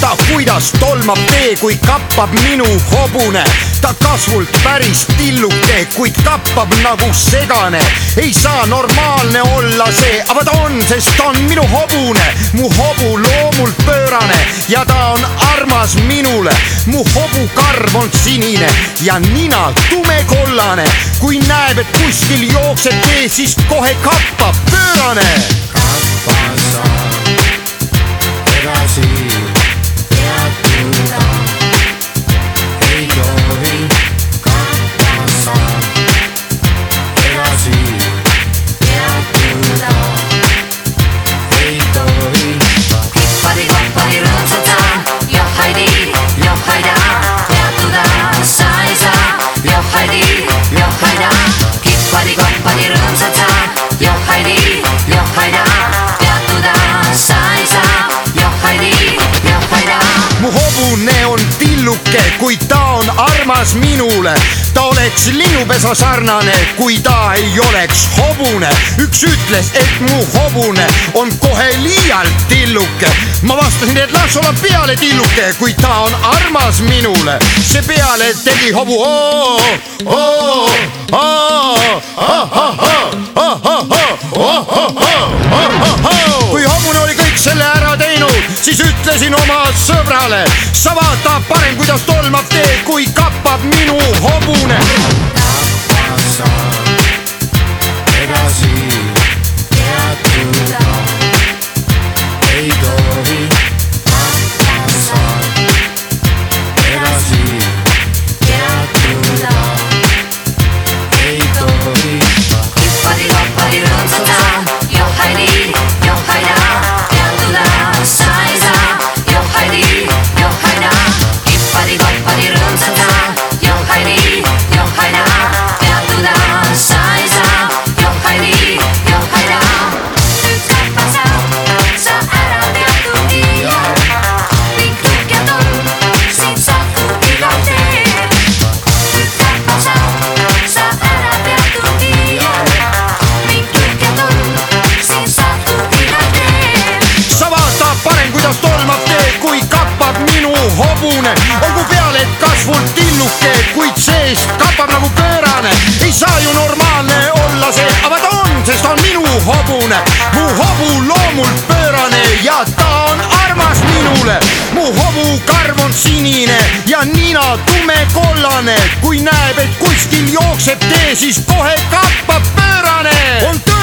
vaata, kuidas tolmab tee, kui kappab minu hobune. Ta kasvult päris tilluke, kuid kappab nagu segane. Ei saa normaalne olla see, aga ta on, sest ta on minu hobune. Mu hobu loomult pöörane ja ta on armas minule. Mu hobukarv on sinine ja nina tumekollane. Kui näeb, et kuskil jookseb tee, siis kohe kappab pöörane. Kappa saab edasi peatuda, ei tohi. Kappa saab edasi peatuda, ei tohi. Hippadi-hoppadi rõõmsad saa, johhaidi, johhaida. Peatuda sa ei saa, johhaidi, johhaida. Hippadi-hoppadi rõõmsad saa, johhaidi, johhaida. Peatuda sa ei saa, johhaidi, johhaida. Mu hobune on tilluke, kuid ta on armas minule. Ta oleks linnupesa sarnane, kui ta ei oleks hobune. Üks ütles, et mu hobune on kohe liialt tilluke. Ma vastasin, et las olla peale tilluke, kuid ta on armas minule. See peale tegi hobu kui hobune oli kõik selle ära teinud, siis ütlesin oma sõbrale: sa vaata parem, kuidas tolmab tee, kui kappab minu hobune. Kappa saab edasi peatuda, ei tohi. Kappa saab edasi peatuda, ei tohi. Hippadi-hoppadi rõõmsad saa, johhaidi, johhaida. Peatuda sa ei saa, johhaidi, johhaida. Hippadi-hoppadi rõõmsad saa, johhaidi, johhaida. Peatuda sa ei saa, johhaidi, johhaida. Nüüd kappa sa ära peatud iial. Pikk tukk ja tolm, sind satub igal teel. Nüüd kappa sa ära peatud iial. Pikk tukk ja tolm, sind satub igal teel. Sa vaata parem, kuidas tolmab tee, kui kappab minu hobune. Olgu peale, et kasvult tilluke, kuid seest kappab nagu pöörane. Ei saa ju normaalne olla see, aga ta on, sest ta on minu hobune. Mu hobu loomult pöörane ja ta on armas minule. Mu hobukarv on sinine ja nina tumekollane. Kui näeb, et kuskil jookseb tee, siis kohe kappab pöörane. On